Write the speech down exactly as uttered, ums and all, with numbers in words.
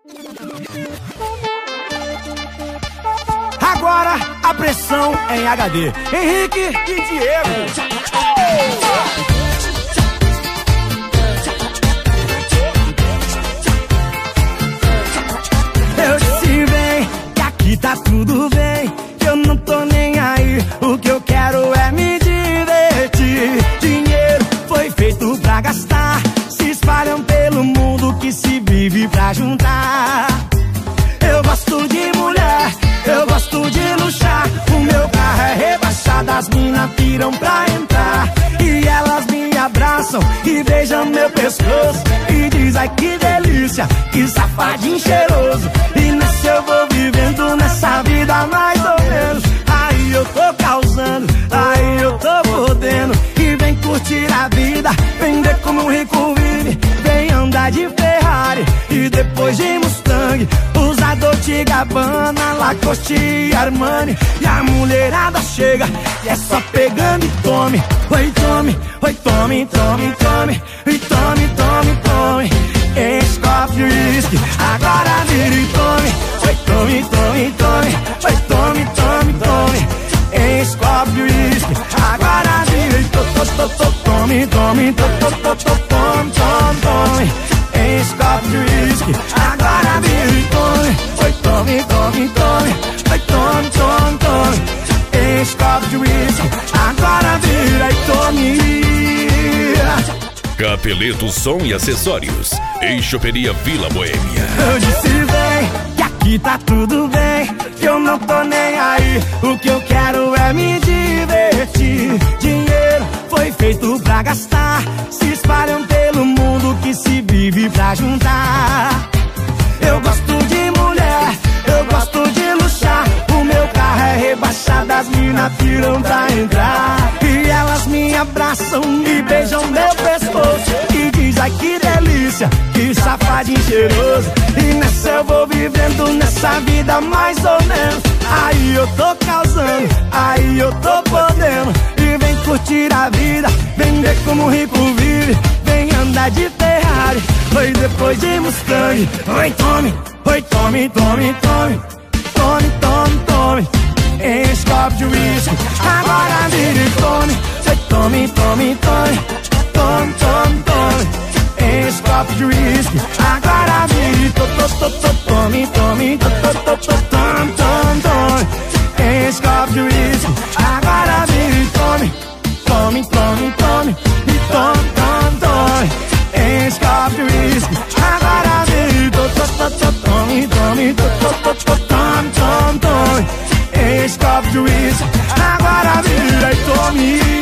Agora a pressão é em H D. Henrique e Diego. Eu disse bem que aqui tá tudo bem, que eu não tô nem aí. O que eu quero é me divertir. Dinheiro foi feito pra gastar, se espalham pelo mundo que se vive pra juntar. Eu gosto de mulher, eu gosto de luxar. O meu carro é rebaixado, as minas piram pra entrar. E elas me abraçam e beijam meu pescoço e diz, ai que delícia, que safadinho cheiroso. E nessa eu vou vivendo, nessa vida mais ou menos. Aí eu tô causando, aí eu tô podendo. E vem curtir a vida, vem ver como um rico vive. Vem andar de Ferrari e depois de Mustang, usa Dolce e Gabbana, Lacoste e Armani. E a mulherada chega e é só pegando e tome. Oi, tome, oi, tome, tome, tome. E tome, tome, tome. Enche copo de uísque, agora vira e tome. Oi, tome, tome, tome. Oi, tome, tome, tome. Enche copo de uísque, agora vira e to, to, to, to, tome, tome, to, to, to, to, tome, tome, tome. Enche copo de uísque, agora vira e tome. Oi, tome, tome, tome. Oi, tome, tome, tome. Enche copo de uísque, agora vira e tome. Capeleto Som e Acessórios, em Choperia Vila Boêmia. Eu disse bem que aqui tá tudo bem, que eu não tô nem aí. O que eu quero é me divertir. Dinheiro foi feito pra gastar, se espalham pelo mundo que se vive pra juntar. Eu gosto de mulher, eu gosto de luxar. O meu carro é rebaixado, as minas piram pra entrar. E elas me abraçam e beijam meu pescoço e diz, ai que delícia, que safadinho cheiroso. E nessa eu vou vivendo, nessa vida mais ou menos. Aí eu tô causando, aí eu tô podendo. E vem curtir a vida, vem ver como o rico vive. Vem andar de Ferrari, oi depois de Mustang. Oi tome, oi tome, tome, tome. Tome, tome, tome. Enche copo de uísque, agora vira e tome. Oi tome, tome, tome. Tome, tome, tome. Enche copo de uísque, agora vira e to, to, to, to, tome, tome, to, to, to, to, tome, tome, tome. Enche copo de uísque, agora vira e tome. Tome, tome, tome. E tome, tome, tome. Enche copo de uísque, agora vira e to, to, to, to, tome, tome, to, to, to, to, tome, tome, tome. Enche copo de uísque, agora vira e tome.